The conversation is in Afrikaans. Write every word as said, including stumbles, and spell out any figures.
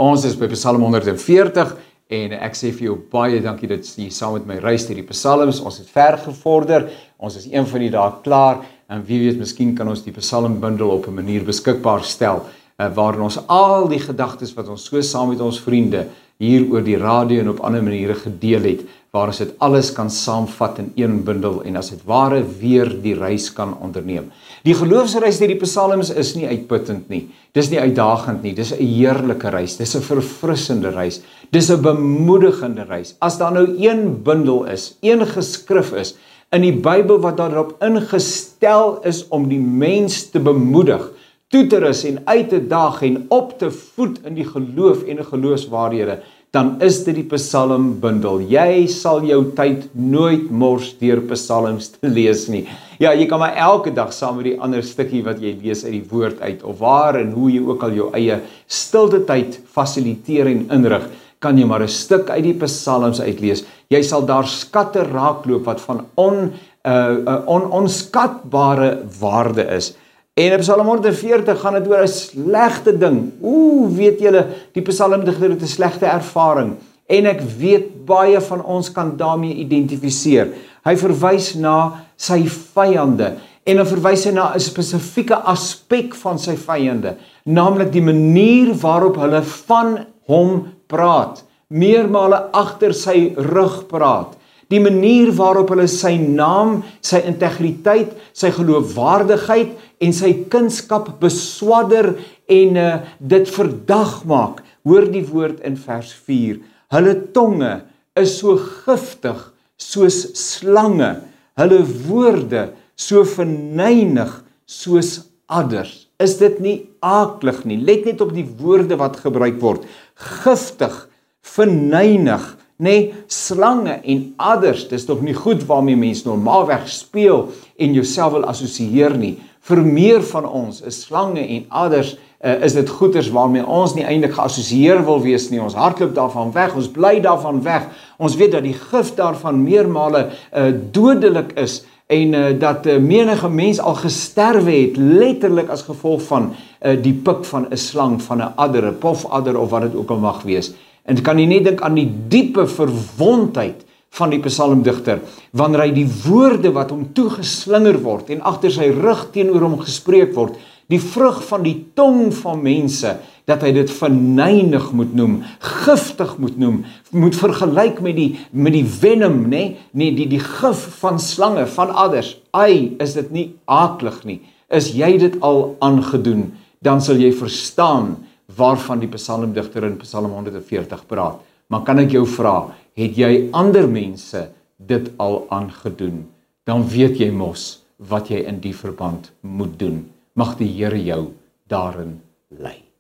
Ons is by Psalm honderd en veertig en ek sê vir jou baie dankie dat jy saam met my reis deur die psalms. Ons het ver gevorder. Ons is een van die dae klaar en wie weet, miskien kan ons die psalmbundel op 'n manier beskikbaar stel uh, waarin ons al die gedagtes wat ons so saam met ons vriende hier oor die radio en op ander maniere gedeel het, waar ons dit alles kan saamvat in een bundel en as dit ware weer die reis kan onderneem. Die geloofsreis deur die psalms is nie uitputtend nie. Dis nie uitdagend nie. Dis 'n heerlike reis. Dis 'n verfrissende reis. Dis 'n bemoedigende reis. As daar nou een bundel is, een geskrif is in die Bybel wat daarop ingestel is om die mens te bemoedig, toe te rus en uit te daag en op te voed in die geloof en die geloofswaarhede, dan is dit die psalmbundel. Jy sal jou tyd nooit mors deur psalms te lees nie. Ja, jy kan maar elke dag saam met die ander stukkie wat jy lees uit die woord uit, of waar en hoe jy ook al jou eie stilte tyd fasiliteer en inrig, kan jy maar 'n stuk uit die psalms uitlees. Jy sal daar skatte raakloop wat van on, uh, uh, on, onskatbare waarde is. En in Psalm honderd en veertig gaan dit oor 'n slegte ding. Oeh, weet julle, die psalmdigter het 'n slegte ervaring. En ek weet baie van ons kan daarmee identifiseer. Hy verwys na sy vyande. En dan verwys hy na 'n spesifieke aspek van sy vyande. Naamlik die manier waarop hulle van hom praat. Meermale agter sy rug praat. Die manier waarop hulle sy naam, sy integriteit, sy geloofwaardigheid en sy kunskap beswadder en uh, dit verdag maak. Hoor die woord in vers vier. Hulle tonge is so giftig soos slange. Hulle woorde so vernynig soos adders. Is dit nie aaklig nie? Let net op die woorde wat gebruik word. Giftig, vernynig, nee, slange en adders, dis tog nie goed waarmee mens normaalweg speel en jouself wil assosieer nie. Vir meer van ons is slange en adders, uh, is dit goeders waarmee ons nie eintlik geassosieer wil wees nie. Ons hardloop daarvan weg, ons bly daarvan weg. Ons weet dat die gif daarvan meermale uh, dodelik is en uh, dat uh, menige mens al gesterwe het, letterlik as gevolg van uh, die pik van 'n slang, van 'n adder, 'n pofadder of wat dit ook al mag wees. En kan jy net dink aan die diepe verwondheid van die psalmdigter, wanneer hy die woorde wat hom toegeslinger word en agter sy rug teenoor hom gespreek word, die vrug van die tong van mense, dat hy dit vernynig moet noem, giftig moet noem, moet vergelyk met die, met die venom, nee, nee die, die gif van slange, van adders. Ai, is dit nie aaklig nie? Is jy dit al aangedoen, dan sal jy verstaan waarvan die psalmdigter in Psalm honderd en veertig praat. Maar kan ek jou vra, het jy ander mense dit al aangedoen? Dan weet jy mos wat jy in die verband moet doen. Mag die Here jou daarin lei.